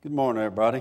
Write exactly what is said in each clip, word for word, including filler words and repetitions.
Good morning, everybody.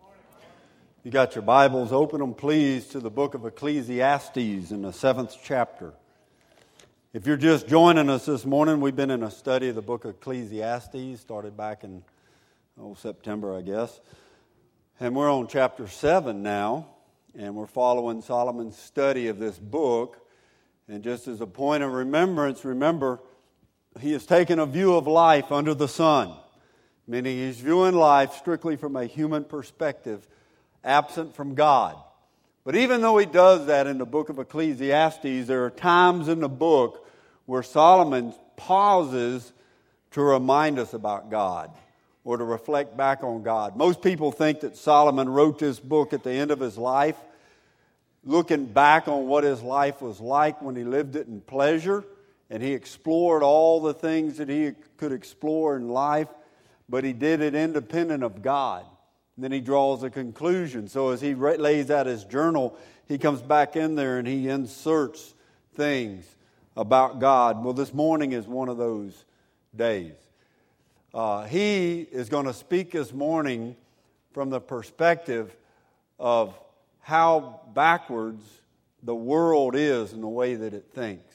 You got your Bibles, open them please to the book of Ecclesiastes in the seventh chapter. If you're just joining us this morning, we've been in a study of the book of Ecclesiastes, started back in oh, September, I guess. And we're on chapter seven now, and we're following Solomon's study of this book. And just as a point of remembrance, remember, he has taken a view of life under the sun. Meaning he's viewing life strictly from a human perspective, absent from God. But even though he does that in the book of Ecclesiastes, there are times in the book where Solomon pauses to remind us about God or to reflect back on God. Most people think that Solomon wrote this book at the end of his life, looking back on what his life was like when he lived it in pleasure, and he explored all the things that he could explore in life. But he did it independent of God. And then he draws a conclusion. So as he re- lays out his journal, he comes back in there and he inserts things about God. Well, this morning is one of those days. Uh, he is going to speak this morning from the perspective of how backwards the world is in the way that it thinks.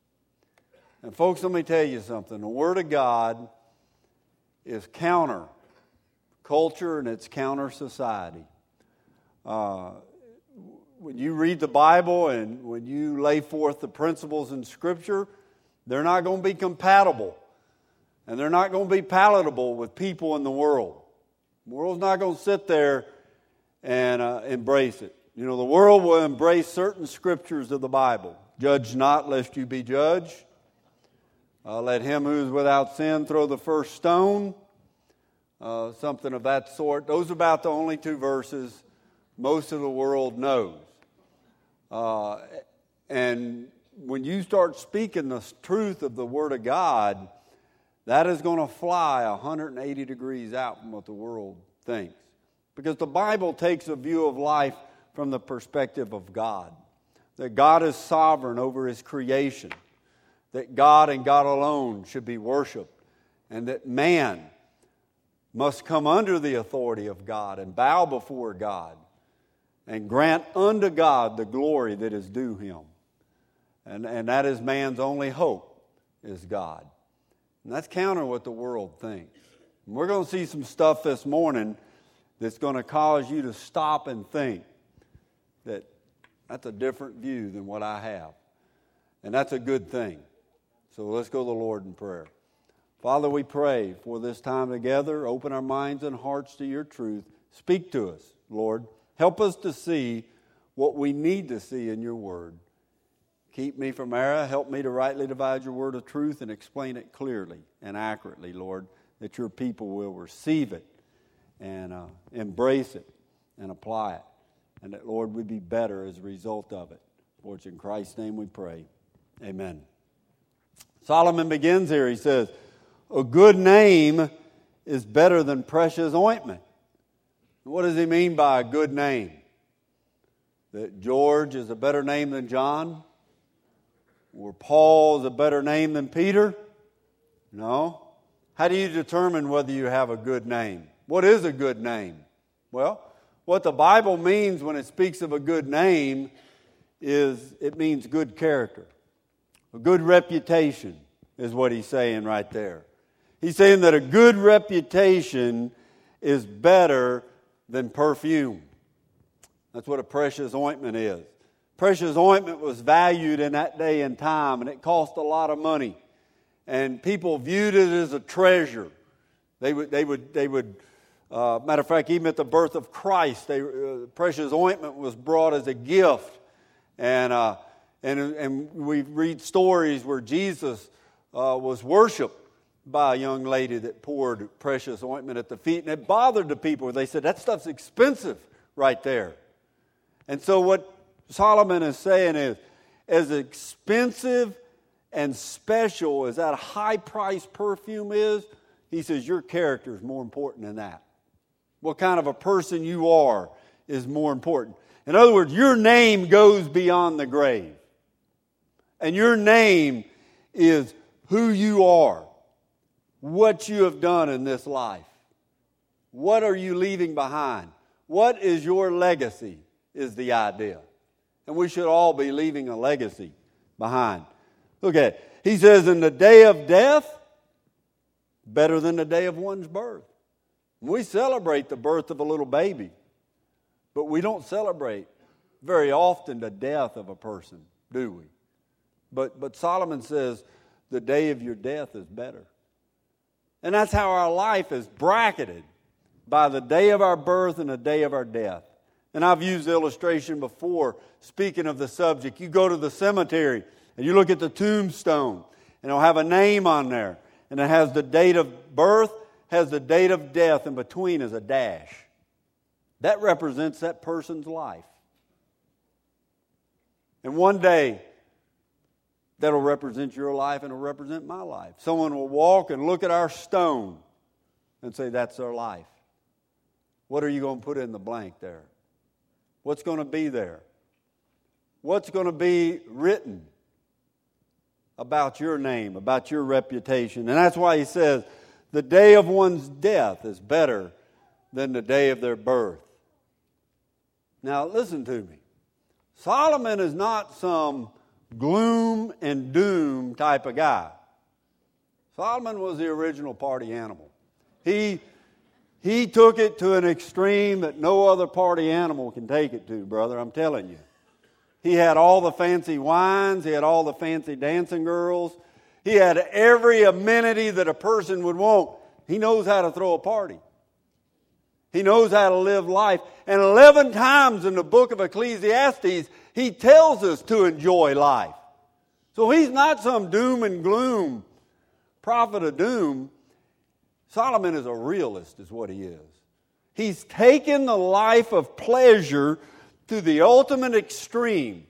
And folks, let me tell you something. The Word of God is counter culture and it's counter society. Uh, when you read the Bible and when you lay forth the principles in Scripture, they're not going to be compatible and they're not going to be palatable with people in the world. The world's not going to sit there and uh, embrace it. You know, the world will embrace certain scriptures of the Bible. Judge not lest you be judged. Uh, let him who is without sin throw the first stone. Uh, something of that sort. Those are about the only two verses most of the world knows. Uh, and when you start speaking the truth of the Word of God, that is going to fly one hundred eighty degrees out from what the world thinks. Because the Bible takes a view of life from the perspective of God. That God is sovereign over His creation. That God and God alone should be worshiped, and that man must come under the authority of God and bow before God and grant unto God the glory that is due Him. And, and that is man's only hope, is God. And that's counter what the world thinks. And we're going to see some stuff this morning that's going to cause you to stop and think that that's a different view than what I have. And that's a good thing. So let's go to the Lord in prayer. Father, we pray for this time together. Open our minds and hearts to your truth. Speak to us, Lord. Help us to see what we need to see in your word. Keep me from error. Help me to rightly divide your word of truth and explain it clearly and accurately, Lord, that your people will receive it and uh, embrace it and apply it. And that, Lord, we'd be better as a result of it. For it's in Christ's name we pray. Amen. Solomon begins here. He says, a good name is better than precious ointment. What does he mean by a good name? That George is a better name than John? Or Paul is a better name than Peter? No. How do you determine whether you have a good name? What is a good name? Well, what the Bible means when it speaks of a good name is it means good character. A good reputation is what he's saying right there. He's saying that a good reputation is better than perfume. That's what a precious ointment is. Precious ointment was valued in that day and time, and it cost a lot of money. And people viewed it as a treasure. They would, they would, they would. Uh, matter of fact, even at the birth of Christ, they, uh, precious ointment was brought as a gift. And uh, and and we read stories where Jesus uh, was worshipped by a young lady that poured precious ointment at the feet, and it bothered the people. They said, that stuff's expensive right there. And so what Solomon is saying is, as expensive and special as that high-priced perfume is, he says, your character is more important than that. What kind of a person you are is more important. In other words, your name goes beyond the grave. And your name is who you are, what you have done in this life. What are you leaving behind? What is your legacy, is the idea. And we should all be leaving a legacy behind. Look at it. He says, in the day of death, better than the day of one's birth. We celebrate the birth of a little baby, but we don't celebrate very often the death of a person, do we? But, but Solomon says, the day of your death is better. And that's how our life is bracketed, by the day of our birth and the day of our death. And I've used the illustration before, speaking of the subject. You go to the cemetery and you look at the tombstone, and it'll have a name on there. And it has the date of birth, has the date of death, and between is a dash. That represents that person's life. And one day, that'll represent your life and it'll represent my life. Someone will walk and look at our stone and say, that's their life. What are you going to put in the blank there? What's going to be there? What's going to be written about your name, about your reputation? And that's why he says, the day of one's death is better than the day of their birth. Now, listen to me. Solomon is not some gloom and doom type of guy. Solomon was the original party animal. He, he took it to an extreme that no other party animal can take it to, brother, I'm telling you. He had all the fancy wines. He had all the fancy dancing girls. He had every amenity that a person would want. He knows how to throw a party. He knows how to live life. And eleven times in the book of Ecclesiastes, he tells us to enjoy life. So he's not some doom and gloom prophet of doom. Solomon is a realist, is what he is. He's taken the life of pleasure to the ultimate extreme.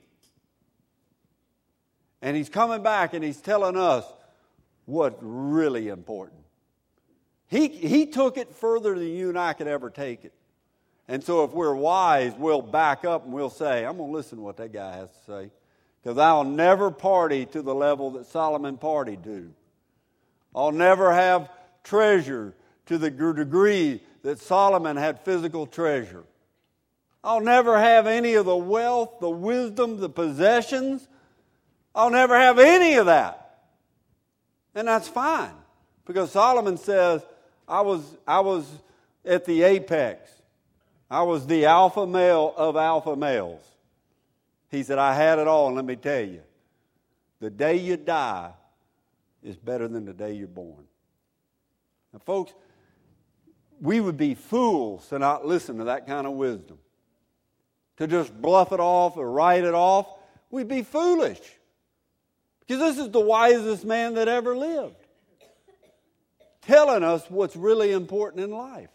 And he's coming back and he's telling us what's really important. He, he took it further than you and I could ever take it. And so if we're wise, we'll back up and we'll say, I'm going to listen to what that guy has to say. Because I'll never party to the level that Solomon partied to. I'll never have treasure to the degree that Solomon had physical treasure. I'll never have any of the wealth, the wisdom, the possessions. I'll never have any of that. And that's fine. Because Solomon says, I was, I was at the apex. I was the alpha male of alpha males. He said, I had it all, and let me tell you, the day you die is better than the day you're born. Now, folks, we would be fools to not listen to that kind of wisdom. To just bluff it off or write it off, we'd be foolish. Because this is the wisest man that ever lived. Telling us what's really important in life.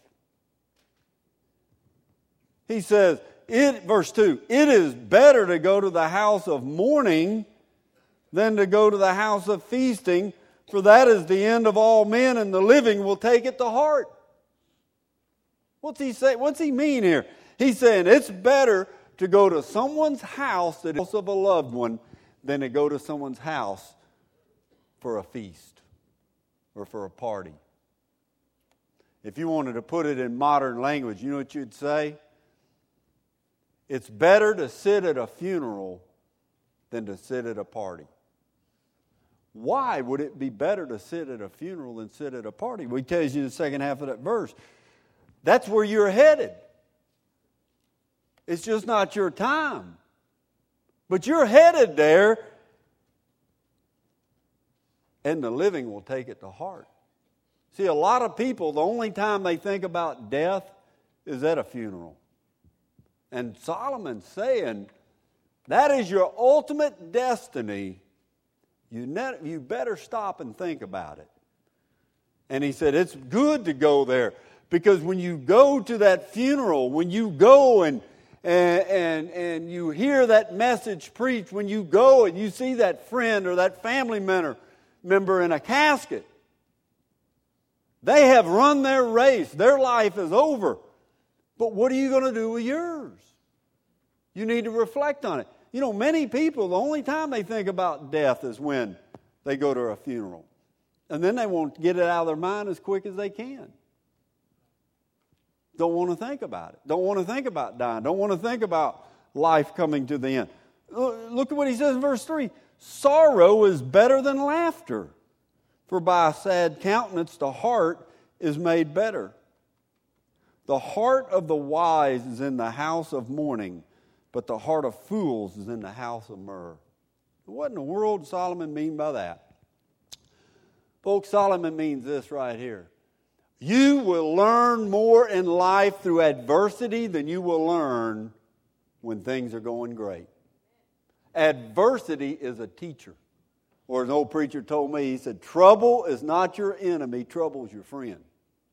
He says, it, verse two, it is better to go to the house of mourning than to go to the house of feasting, for that is the end of all men, and the living will take it to heart. What's he say? What's he mean here? He's saying it's better to go to someone's house that is of a loved one than to go to someone's house for a feast or for a party. If you wanted to put it in modern language, you know what you'd say? It's better to sit at a funeral than to sit at a party. Why would it be better to sit at a funeral than sit at a party? Well, he tells you in the second half of that verse. That's where you're headed. It's just not your time. But you're headed there, and the living will take it to heart. See, a lot of people, the only time they think about death is at a funeral. And Solomon's saying, that is your ultimate destiny. You, ne- you better stop and think about it. And he said, it's good to go there. Because when you go to that funeral, when you go and, and, and, and you hear that message preached, when you go and you see that friend or that family member, member in a casket, they have run their race. Their life is over. But what are you going to do with yours? You need to reflect on it. You know, many people, the only time they think about death is when they go to a funeral. And then they won't get it out of their mind as quick as they can. Don't want to think about it. Don't want to think about dying. Don't want to think about life coming to the end. Look at what he says in verse three. Sorrow is better than laughter, for by a sad countenance the heart is made better. The heart of the wise is in the house of mourning, but the heart of fools is in the house of myrrh. What in the world does Solomon mean by that? Folks, Solomon means this right here. You will learn more in life through adversity than you will learn when things are going great. Adversity is a teacher. Or as an old preacher told me, he said, trouble is not your enemy, trouble is your friend.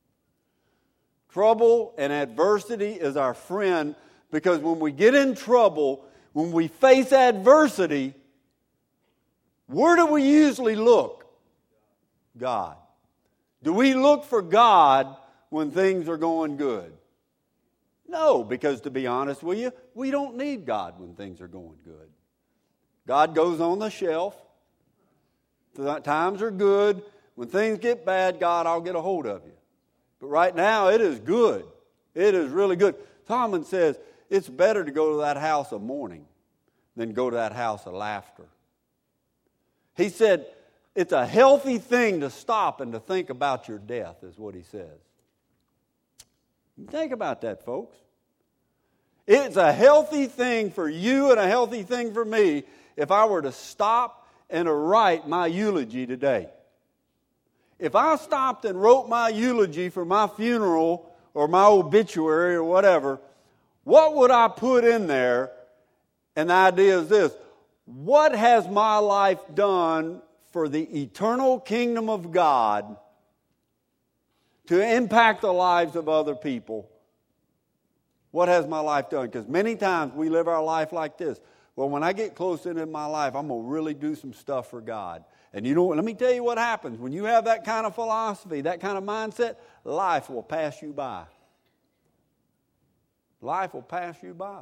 Trouble and adversity is our friend, because when we get in trouble, when we face adversity, where do we usually look? God. Do we look for God when things are going good? No, because to be honest with you, we don't need God when things are going good. God goes on the shelf. The times are good. When things get bad, God, I'll get a hold of you. But right now, it is good. It is really good. Solomon says it's better to go to that house of mourning than go to that house of laughter. He said, it's a healthy thing to stop and to think about your death, is what he says. Think about that, folks. It's a healthy thing for you and a healthy thing for me if I were to stop and to write my eulogy today. If I stopped and wrote my eulogy for my funeral or my obituary or whatever, what would I put in there? And the idea is this: what has my life done for the eternal kingdom of God to impact the lives of other people? What has my life done? Because many times we live our life like this. Well, when I get close into my life, I'm going to really do some stuff for God. And you know what? Let me tell you what happens. When you have that kind of philosophy, that kind of mindset, life will pass you by. Life will pass you by.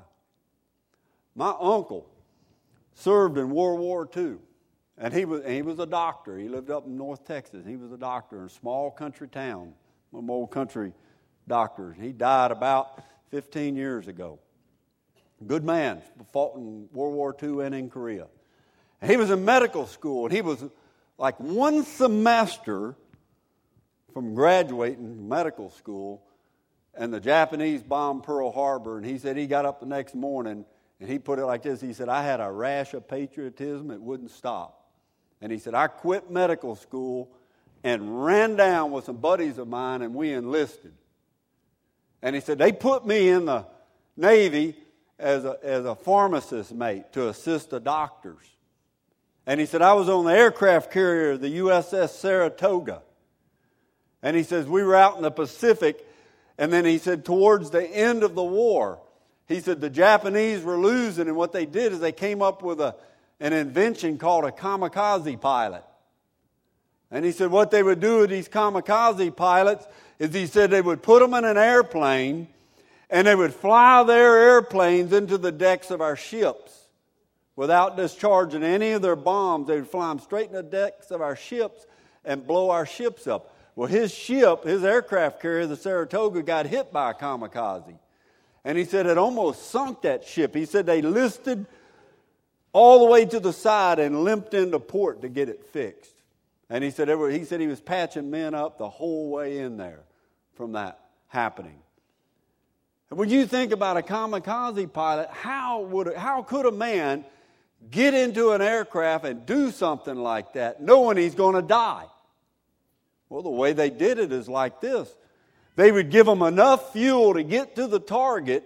My uncle served in World War Two. And he was, and he was a doctor. He lived up in North Texas. He was a doctor in a small country town. One of them old country doctors. He died about fifteen years ago. Good man. Fought in World War Two and in Korea. And he was in medical school. And he was like one semester from graduating medical school. And the Japanese bombed Pearl Harbor. And he said he got up the next morning and he put it like this. He said, I had a rash of patriotism. It wouldn't stop. And he said, I quit medical school and ran down with some buddies of mine and we enlisted. And he said, they put me in the Navy as a, as a pharmacist mate to assist the doctors. And he said, I was on the aircraft carrier, the U S S Saratoga. And he says, we were out in the Pacific. And then he said, towards the end of the war, he said the Japanese were losing. And what they did is they came up with a an invention called a kamikaze pilot. And he said what they would do with these kamikaze pilots is he said they would put them in an airplane and they would fly their airplanes into the decks of our ships without discharging any of their bombs. They would fly them straight in the decks of our ships and blow our ships up. Well, his ship, his aircraft carrier, the Saratoga, got hit by a kamikaze. And he said it almost sunk that ship. He said they listed all the way to the side and limped into port to get it fixed. And he said, he said he was patching men up the whole way in there from that happening. And when you think about a kamikaze pilot, how would how could a man get into an aircraft and do something like that knowing he's going to die? Well, the way they did it is like this. They would give them enough fuel to get to the target,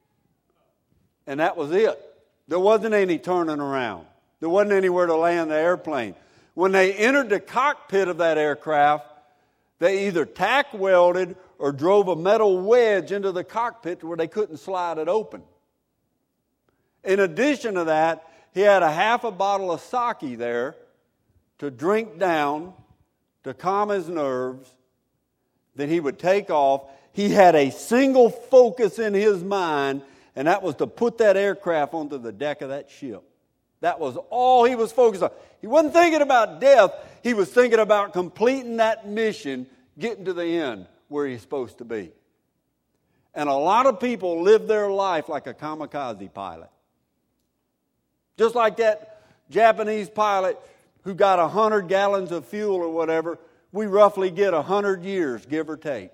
and that was it. There wasn't any turning around. There wasn't anywhere to land the airplane. When they entered the cockpit of that aircraft, they either tack welded or drove a metal wedge into the cockpit to where they couldn't slide it open. In addition to that, he had a half a bottle of sake there to drink down to calm his nerves. Then he would take off. He had a single focus in his mind, and that was to put that aircraft onto the deck of that ship. That was all he was focused on. He wasn't thinking about death. He was thinking about completing that mission, getting to the end where he's supposed to be. And a lot of people live their life like a kamikaze pilot. Just like that Japanese pilot who got one hundred gallons of fuel or whatever, we roughly get one hundred years, give or take.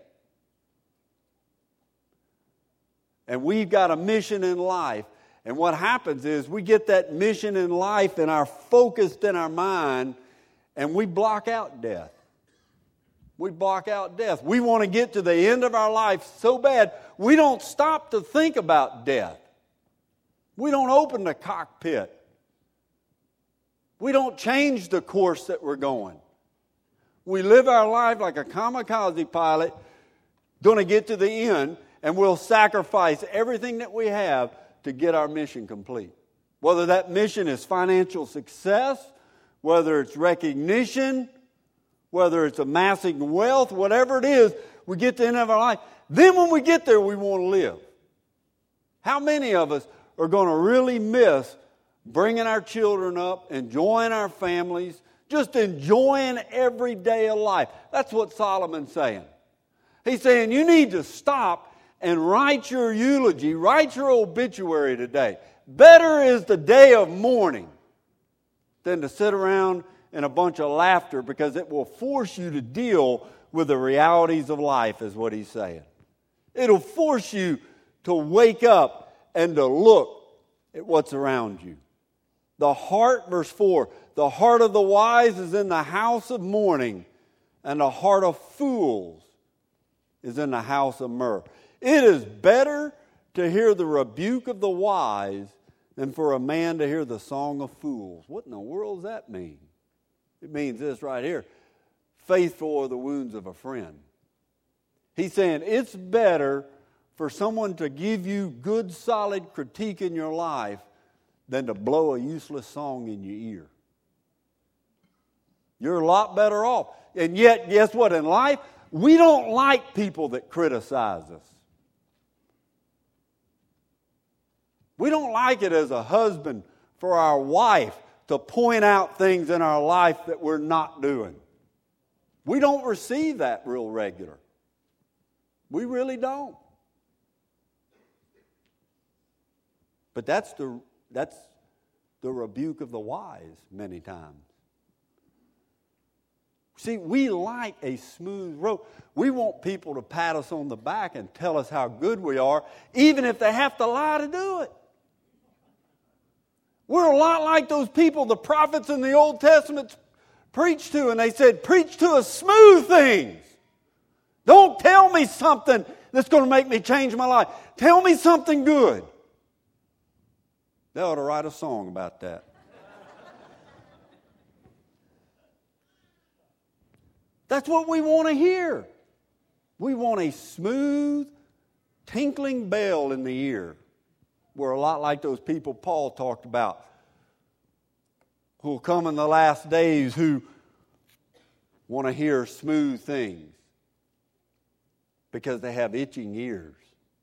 And we've got a mission in life. And what happens is we get that mission in life and are focused in our mind, and we block out death. We block out death. We want to get to the end of our life so bad, we don't stop to think about death. We don't open the cockpit. We don't change the course that we're going. We live our life like a kamikaze pilot, going to get to the end, and we'll sacrifice everything that we have to get our mission complete. Whether that mission is financial success, whether it's recognition, whether it's amassing wealth, whatever it is, we get to the end of our life. Then when we get there, we want to live. How many of us are going to really miss bringing our children up, enjoying our families, just enjoying every day of life? That's what Solomon's saying. He's saying you need to stop and write your eulogy, write your obituary today. Better is the day of mourning than to sit around in a bunch of laughter, because it will force you to deal with the realities of life, is what he's saying. It'll force you to wake up and to look at what's around you. The heart, verse four, the heart of the wise is in the house of mourning, and the heart of fools is in the house of myrrh. It is better to hear the rebuke of the wise than for a man to hear the song of fools. What in the world does that mean? It means this right here. Faithful are the wounds of a friend. He's saying it's better for someone to give you good, solid critique in your life than to blow a useless song in your ear. You're a lot better off. And yet, guess what? In life, we don't like people that criticize us. We don't like it as a husband for our wife to point out things in our life that we're not doing. We don't receive that real regular. We really don't. But that's the that's the rebuke of the wise many times. See, we like a smooth road. We want people to pat us on the back and tell us how good we are, even if they have to lie to do it. We're a lot like those people the prophets in the Old Testament preached to, and they said, preach to us smooth things. Don't tell me something that's going to make me change my life. Tell me something good. They ought to write a song about that. That's what we want to hear. We want a smooth, tinkling bell in the ear. We're a lot like those people Paul talked about who will come in the last days who want to hear smooth things because they have itching ears.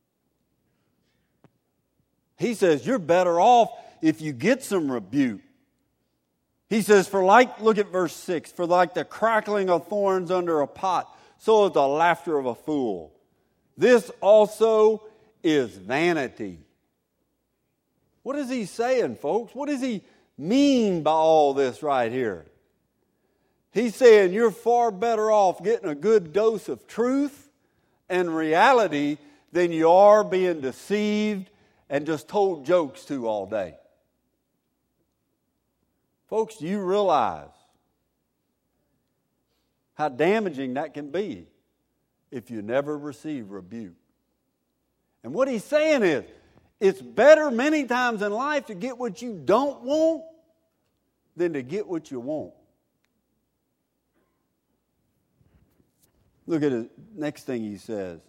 He says you're better off if you get some rebuke. He says, for like, look at verse six, for like the crackling of thorns under a pot, so is the laughter of a fool. This also is vanity. What is he saying, folks? What does he mean by all this right here? He's saying you're far better off getting a good dose of truth and reality than you are being deceived and just told jokes to all day. Folks, do you realize how damaging that can be if you never receive rebuke? And what he's saying is, it's better many times in life to get what you don't want than to get what you want. Look at the next thing he says.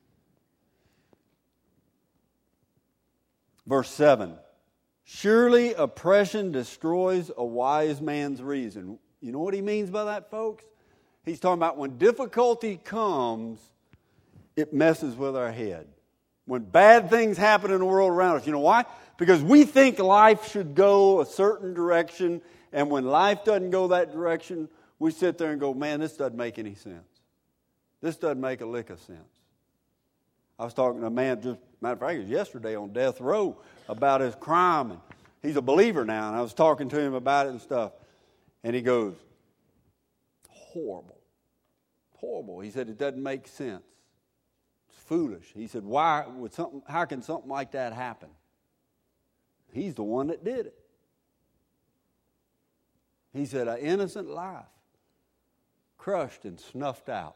Verse seven. Surely oppression destroys a wise man's reason. You know what he means by that, folks? He's talking about when difficulty comes, it messes with our head. When bad things happen in the world around us. You know why? Because we think life should go a certain direction, and when life doesn't go that direction, we sit there and go, man, this doesn't make any sense. This doesn't make a lick of sense. I was talking to a man, just matter of fact, it was yesterday on death row about his crime. And he's a believer now, and I was talking to him about it and stuff. And he goes, horrible. Horrible. He said, it doesn't make sense. It's foolish. He said, why would something, how can something like that happen? He's the one that did it. He said, an innocent life crushed and snuffed out.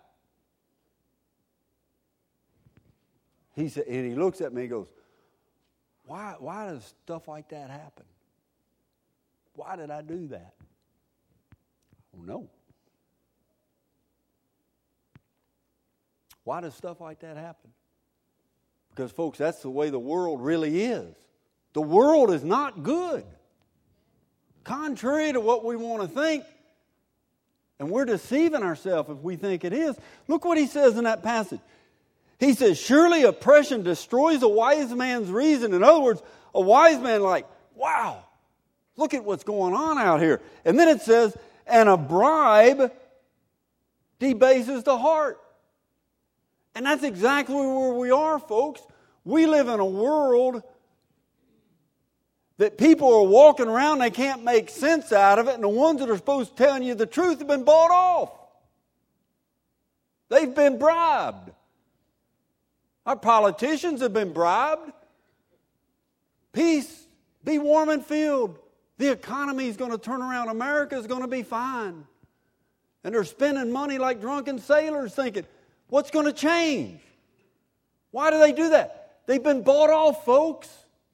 He said, and he looks at me and goes, why, why does stuff like that happen? Why did I do that? I don't know. Why does stuff like that happen? Because, folks, that's the way the world really is. The world is not good. Contrary to what we want to think, and we're deceiving ourselves if we think it is. Look what he says in that passage. He says, surely oppression destroys a wise man's reason. In other words, a wise man like, wow, look at what's going on out here. And then it says, and a bribe debases the heart. And that's exactly where we are, folks. We live in a world that people are walking around, they can't make sense out of it, and the ones that are supposed to tell you the truth have been bought off. They've been bribed. Our politicians have been bribed. Peace, be warm and filled. The economy is going to turn around. America is going to be fine. And they're spending money like drunken sailors thinking, what's going to change? Why do they do that? They've been bought off, folks.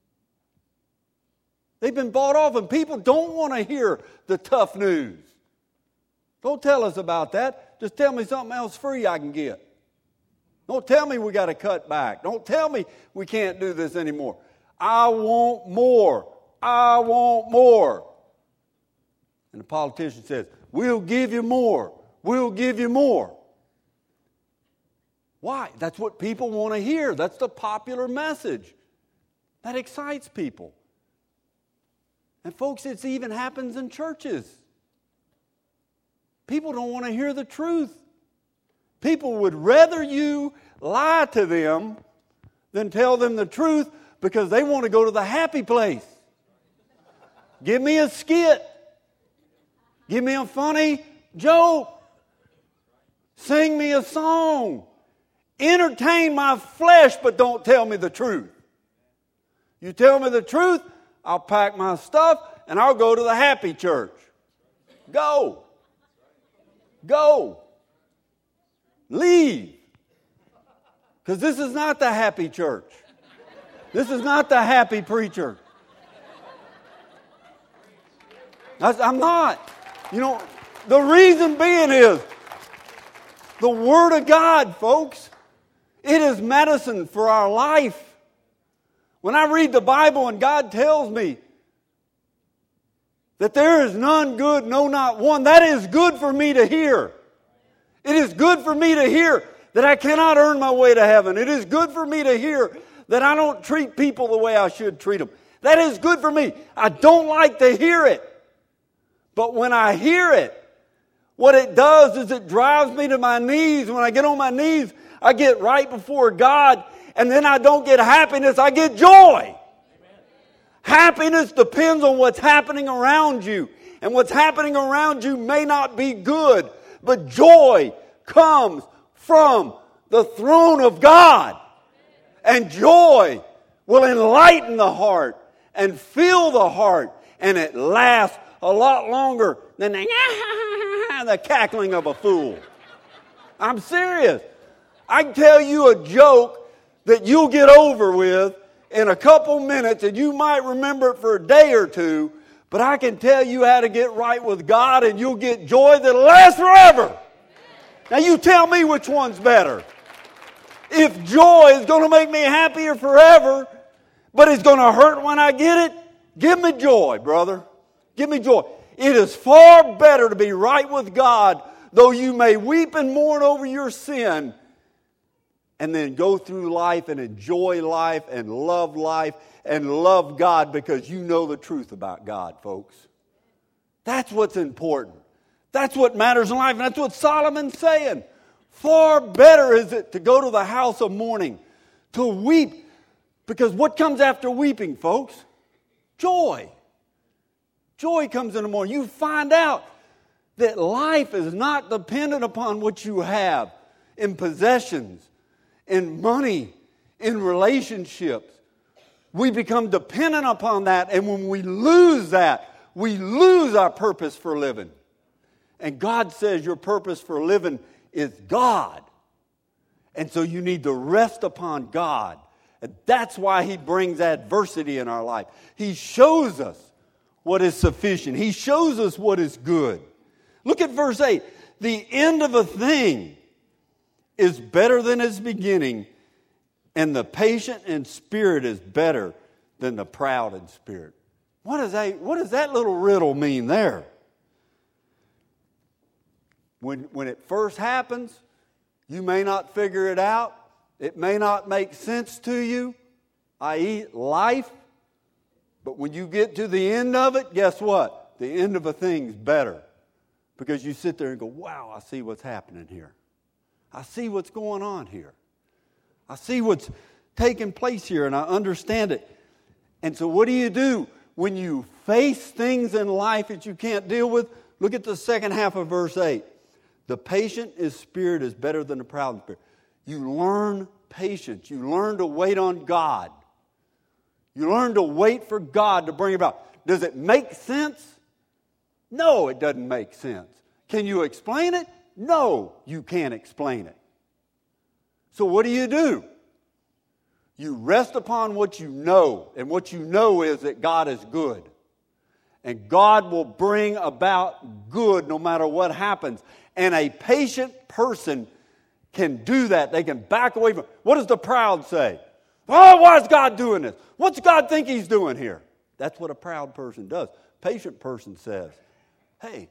They've been bought off, and people don't want to hear the tough news. Don't tell us about that. Just tell me something else free I can get. Don't tell me we got to cut back. Don't tell me we can't do this anymore. I want more. I want more. And the politician says, we'll give you more. We'll give you more. Why? That's what people want to hear. That's the popular message. That excites people. And folks, it even happens in churches. People don't want to hear the truth. People would rather you lie to them than tell them the truth because they want to go to the happy place. Give me a skit. Give me a funny joke. Sing me a song. Entertain my flesh, but don't tell me the truth. You tell me the truth, I'll pack my stuff and I'll go to the happy church. Go. Go. Leave. Because this is not the happy church. This is not the happy preacher. I'm not. You know, the reason being is the Word of God, folks. It is medicine for our life. When I read the Bible and God tells me that there is none good, no, not one, that is good for me to hear. It is good for me to hear that I cannot earn my way to heaven. It is good for me to hear that I don't treat people the way I should treat them. That is good for me. I don't like to hear it. But when I hear it, what it does is it drives me to my knees. When I get on my knees, I get right before God, and then I don't get happiness, I get joy. Amen. Happiness depends on what's happening around you. And what's happening around you may not be good, but joy comes from the throne of God. And joy will enlighten the heart and fill the heart, and it lasts a lot longer than the, the cackling of a fool. I'm serious. I can tell you a joke that you'll get over with in a couple minutes, and you might remember it for a day or two, but I can tell you how to get right with God, and you'll get joy that'll last forever. Now you tell me which one's better. If joy is going to make me happier forever, but it's going to hurt when I get it, give me joy, brother. Give me joy. It is far better to be right with God, though you may weep and mourn over your sin, and then go through life and enjoy life and love life and love God because you know the truth about God, folks. That's what's important. That's what matters in life, and that's what Solomon's saying. Far better is it to go to the house of mourning, To weep. Because what comes after weeping, folks? Joy. Joy comes in the morning. You find out that life is not dependent upon what you have in possessions, in money, in relationships. We become dependent upon that, and when we lose that, we lose our purpose for living. And God says your purpose for living is God. And so you need to rest upon God. And that's why He brings adversity in our life. He shows us what is sufficient. He shows us what is good. Look at verse eight. The end of a thing is better than its beginning, and the patient in spirit is better than the proud in spirit. What does that, what does that little riddle mean there? When, when it first happens, you may not figure it out. It may not make sense to you, that is life. But when you get to the end of it, guess what? The end of a thing's better. Because you sit there and go, wow, I see what's happening here. I see what's going on here. I see what's taking place here, and I understand it. And so what do you do when you face things in life that you can't deal with? Look at the second half of verse eight. The patient in spirit is better than the proud in spirit. You learn patience. You learn to wait on God. You learn to wait for God to bring about. Does it make sense? No, it doesn't make sense. Can you explain it? No, you can't explain it. So what do you do? You rest upon what you know, and what you know is that God is good. And God will bring about good no matter what happens. And a patient person can do that. They can back away from it. What does the proud say? Oh, why is God doing this? What's God think He's doing here? That's what a proud person does. Patient person says, hey,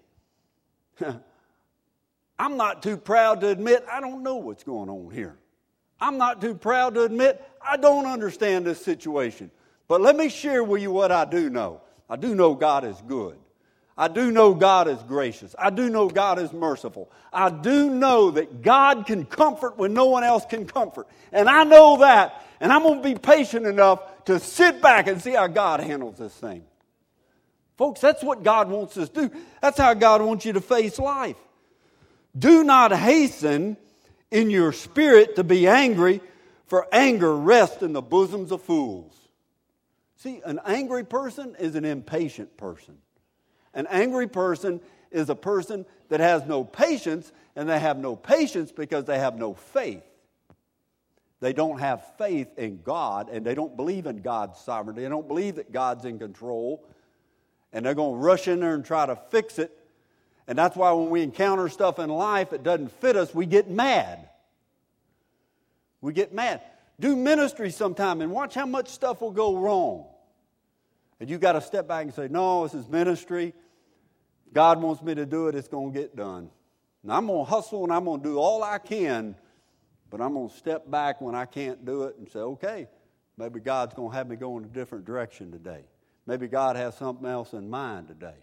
I'm not too proud to admit I don't know what's going on here. I'm not too proud to admit I don't understand this situation. But let me share with you what I do know. I do know God is good. I do know God is gracious. I do know God is merciful. I do know that God can comfort when no one else can comfort. And I know that. And I'm going to be patient enough to sit back and see how God handles this thing. Folks, that's what God wants us to do. That's how God wants you to face life. Do not hasten in your spirit to be angry, for anger rests in the bosoms of fools. See, an angry person is an impatient person. An angry person is a person that has no patience, and they have no patience because they have no faith. They don't have faith in God, and they don't believe in God's sovereignty. They don't believe that God's in control, and they're going to rush in there and try to fix it. And that's why when we encounter stuff in life that doesn't fit us, we get mad. We get mad. Do ministry sometime and watch how much stuff will go wrong. And you got to step back and say, no, this is ministry. God wants me to do it. It's going to get done. And I'm going to hustle and I'm going to do all I can, but I'm going to step back when I can't do it and say, okay, maybe God's going to have me go in a different direction today. Maybe God has something else in mind today.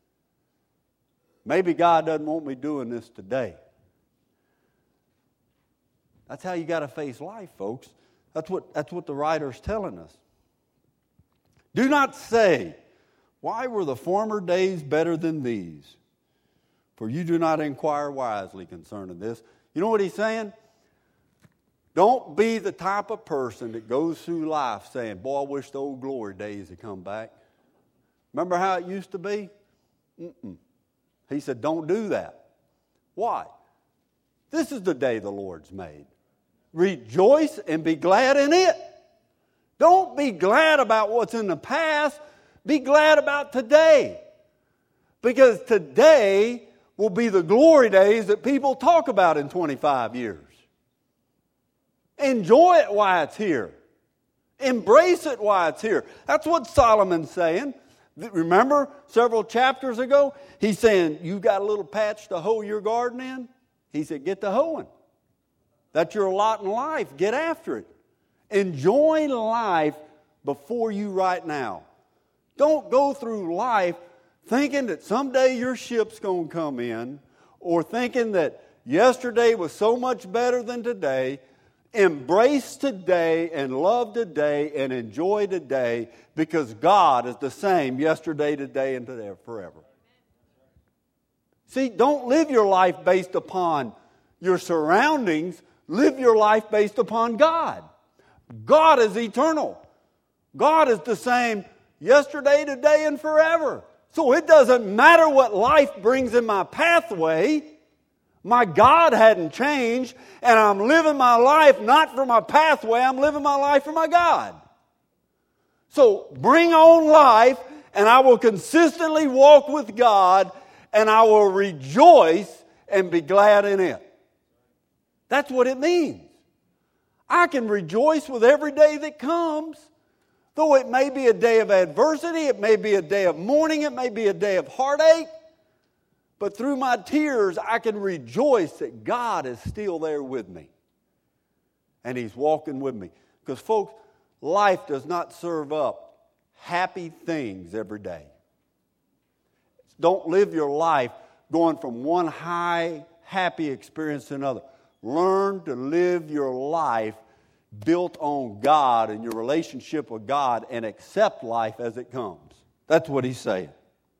Maybe God doesn't want me doing this today. That's how you got to face life, folks. That's what, that's what the writer's telling us. Do not say, why were the former days better than these? For you do not inquire wisely concerning this. You know what he's saying? Don't be the type of person that goes through life saying, boy, I wish the old glory days had come back. Remember how it used to be? Mm-mm. He said, don't do that. Why? This is the day the Lord's made. Rejoice and be glad in it. Don't be glad about what's in the past. Be glad about today. Because today will be the glory days that people talk about in twenty-five years. Enjoy it while it's here. Embrace it while it's here. That's what Solomon's saying. Remember several chapters ago? He's saying, you got a little patch to hoe your garden in? He said, get to hoeing. That's your lot in life. Get after it. Enjoy life before you right now. Don't go through life thinking that someday your ship's going to come in, or thinking that yesterday was so much better than today. Embrace today and love today and enjoy today, because God is the same yesterday, today, and today, forever. See, don't live your life based upon your surroundings. Live your life based upon God. God is eternal. God is the same yesterday, today, and forever. So it doesn't matter what life brings in my pathway. My God hadn't changed, and I'm living my life not for my pathway, I'm living my life for my God. So bring on life, and I will consistently walk with God, and I will rejoice and be glad in it. That's what it means. I can rejoice with every day that comes, though it may be a day of adversity, it may be a day of mourning, it may be a day of heartache. But through my tears, I can rejoice that God is still there with me. And He's walking with me. Because, folks, life does not serve up happy things every day. Don't live your life going from one high, happy experience to another. Learn to live your life built on God and your relationship with God, and accept life as it comes. That's what He's saying.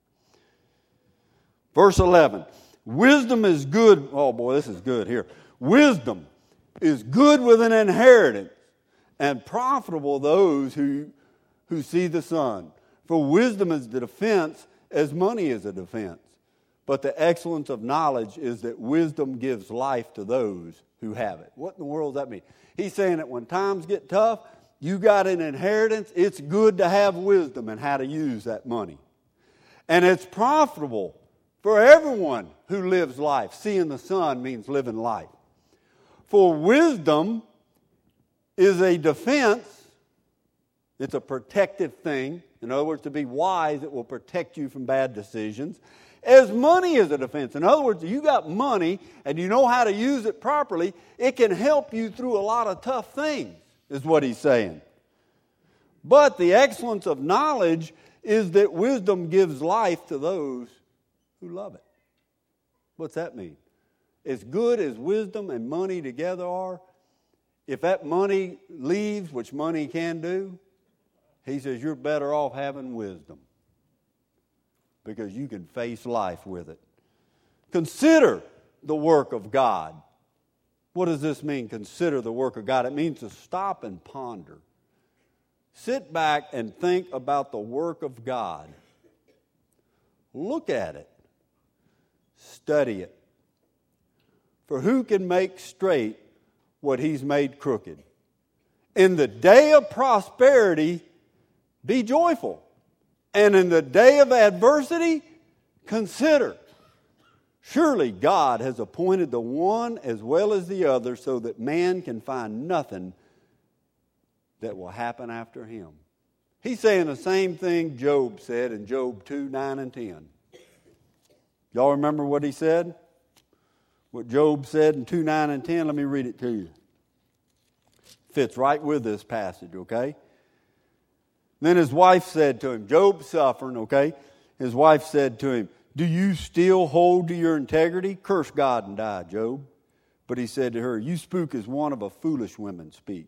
Verse eleven, wisdom is good. Oh boy, this is good here. Wisdom is good with an inheritance, and profitable those who, who see the sun. For wisdom is the defense, as money is a defense. But the excellence of knowledge is that wisdom gives life to those who have it. What in the world does that mean? He's saying that when times get tough, you got an inheritance. It's good to have wisdom and how to use that money. And it's profitable for everyone who lives life. Seeing the sun means living life. For wisdom is a defense. It's a protective thing. In other words, to be wise, it will protect you from bad decisions. As money is a defense. In other words, you got money and you know how to use it properly, it can help you through a lot of tough things, is what he's saying. But the excellence of knowledge is that wisdom gives life to those who love it. What's that mean? As good as wisdom and money together are, if that money leaves, which money can do, he says you're better off having wisdom, because you can face life with it. Consider the work of God. What does this mean, consider the work of God? It means to stop and ponder. Sit back and think about the work of God. Look at it. Study it. For who can make straight what He's made crooked? In the day of prosperity, be joyful. And in the day of adversity, consider. Surely God has appointed the one as well as the other, so that man can find nothing that will happen after him. He's saying the same thing Job said in Job two, nine, and ten. Y'all remember what he said? What Job said in two, nine, and ten? Let me read it to you. Fits right with this passage, okay? Then his wife said to him, Job's suffering, okay? His wife said to him, do you still hold to your integrity? Curse God and die, Job. But he said to her, you speak as one of a foolish woman speak.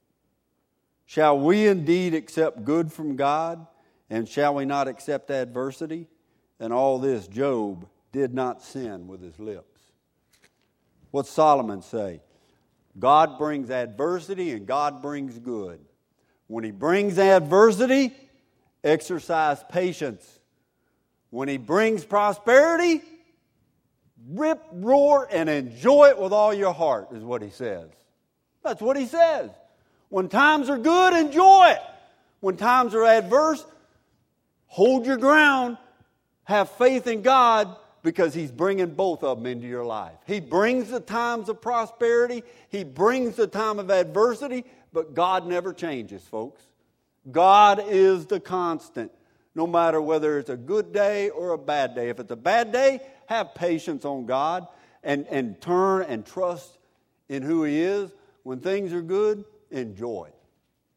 Shall we indeed accept good from God, and shall we not accept adversity? And all this, Job did not sin with his lips. What's Solomon say? God brings adversity and God brings good. When He brings adversity, exercise patience. When He brings prosperity, rip, roar, and enjoy it with all your heart, is what He says. That's what He says. When times are good, enjoy it. When times are adverse, hold your ground. Have faith in God, because He's bringing both of them into your life. He brings the times of prosperity. He brings the time of adversity. But God never changes, folks. God is the constant, no matter whether it's a good day or a bad day. If it's a bad day, have patience on God and, and turn and trust in who He is. When things are good, enjoy it.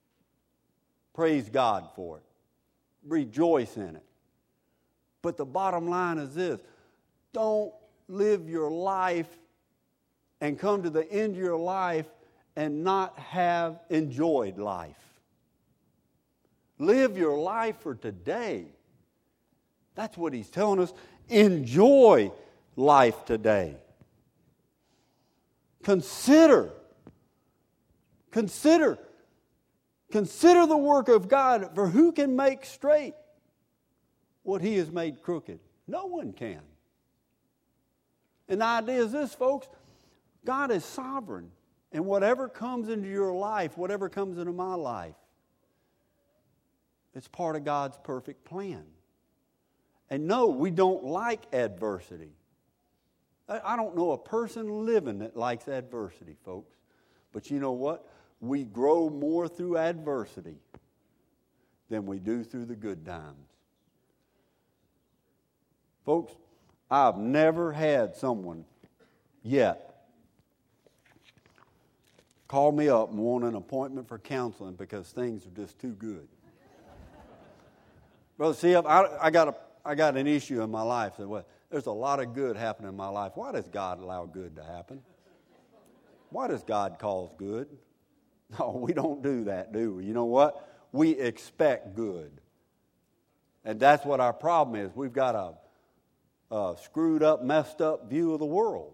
Praise God for it. Rejoice in it. But the bottom line is this. Don't live your life and come to the end of your life and not have enjoyed life. Live your life for today. That's what he's telling us. Enjoy life today. Consider. Consider. Consider the work of God, for who can make straight what he has made crooked? No one can. And the idea is this, folks. God is sovereign. And whatever comes into your life, whatever comes into my life, it's part of God's perfect plan. And no, we don't like adversity. I don't know a person living that likes adversity, folks. But you know what? We grow more through adversity than we do through the good times. Folks, I've never had someone yet call me up and want an appointment for counseling because things are just too good. Brother, see, I, I, got a, I got an issue in my life. That, well, there's a lot of good happening in my life. Why does God allow good to happen? Why does God cause good? No, we don't do that, do we? You know what? We expect good. And that's what our problem is. We've got a, a screwed up, messed up view of the world.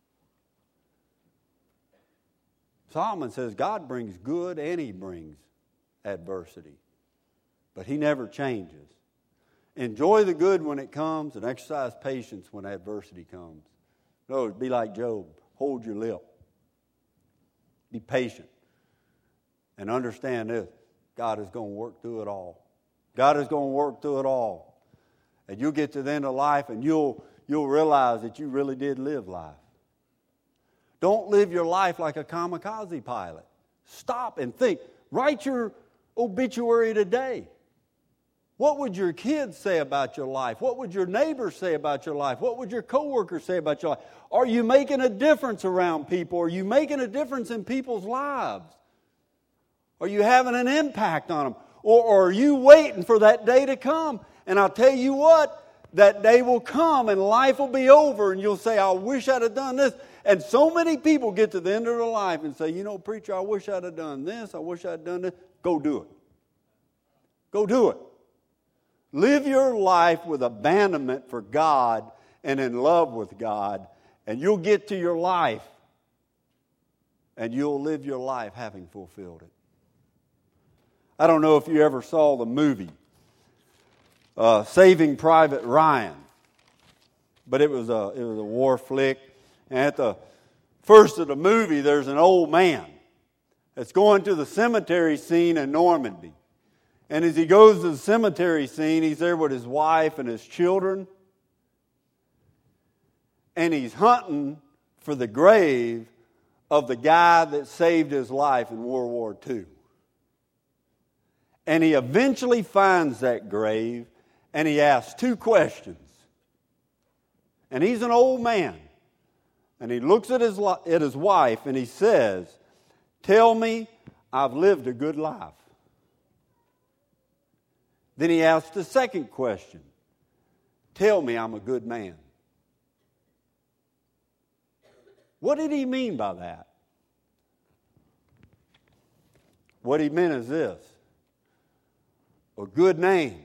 Solomon says God brings good and he brings adversity. But he never changes. Enjoy the good when it comes and exercise patience when adversity comes. No, be like Job. Hold your lip. Be patient. And understand this. God is going to work through it all. God is going to work through it all. And you'll get to the end of life and you'll, you'll realize that you really did live life. Don't live your life like a kamikaze pilot. Stop and think. Write your obituary today. What would your kids say about your life? What would your neighbors say about your life? What would your coworkers say about your life? Are you making a difference around people? Are you making a difference in people's lives? Are you having an impact on them? Or, or are you waiting for that day to come? And I'll tell you what, that day will come and life will be over and you'll say, I wish I'd have done this. And so many people get to the end of their life and say, you know, preacher, I wish I'd have done this. I wish I'd done this. Go do it. Go do it. Live your life with abandonment for God and in love with God, and you'll get to your life, and you'll live your life having fulfilled it. I don't know if you ever saw the movie uh, Saving Private Ryan, but it was a it was a war flick. And at the first of the movie, there's an old man that's going to the cemetery scene in Normandy. And as he goes to the cemetery scene, he's there with his wife and his children. And he's hunting for the grave of the guy that saved his life in World War Two. And he eventually finds that grave, and he asks two questions. And he's an old man. And he looks at his, at his wife, and he says, tell me I've lived a good life. Then he asks the second question. Tell me I'm a good man. What did he mean by that? What he meant is this. A good name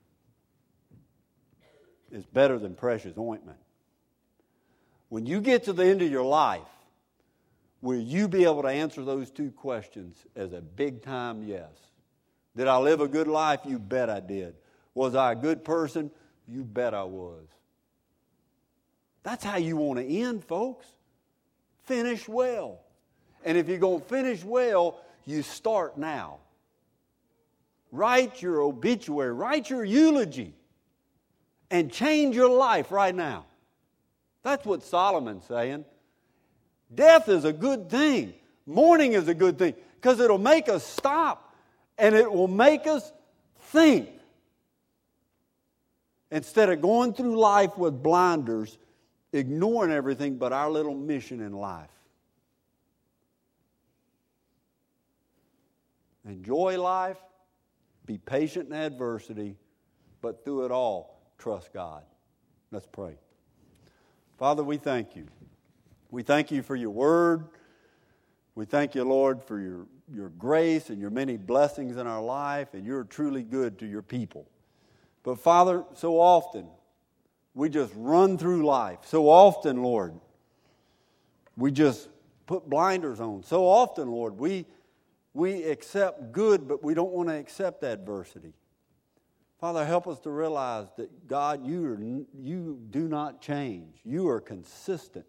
is better than precious ointment. When you get to the end of your life, will you be able to answer those two questions as a big time yes? Did I live a good life? You bet I did. Was I a good person? You bet I was. That's how you want to end, folks. Finish well. And if you're going to finish well, you start now. Write your obituary, write your eulogy, and change your life right now. That's what Solomon's saying. Death is a good thing. Mourning is a good thing because it'll make us stop. And it will make us think. Instead of going through life with blinders, ignoring everything but our little mission in life. Enjoy life, be patient in adversity, but through it all, trust God. Let's pray. Father, we thank you. We thank you for your word. We thank you, Lord, for your, your grace and your many blessings in our life, and you're truly good to your people. But Father, so often we just run through life. So often, Lord, we just put blinders on. So often, Lord, we, we accept good, but we don't want to accept adversity. Father, help us to realize that, God, you, are, you do not change. You are consistent.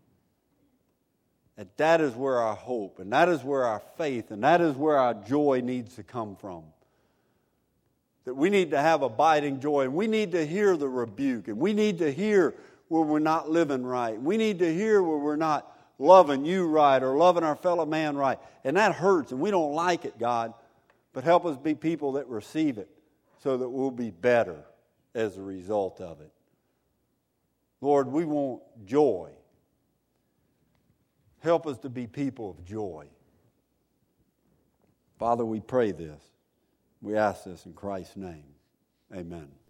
And that is where our hope, and that is where our faith, and that is where our joy needs to come from. That we need to have abiding joy, and we need to hear the rebuke, and we need to hear where we're not living right. We need to hear where we're not loving you right or loving our fellow man right. And that hurts, and we don't like it, God. But help us be people that receive it so that we'll be better as a result of it. Lord, we want joy. Help us to be people of joy. Father, we pray this. We ask this in Christ's name. Amen.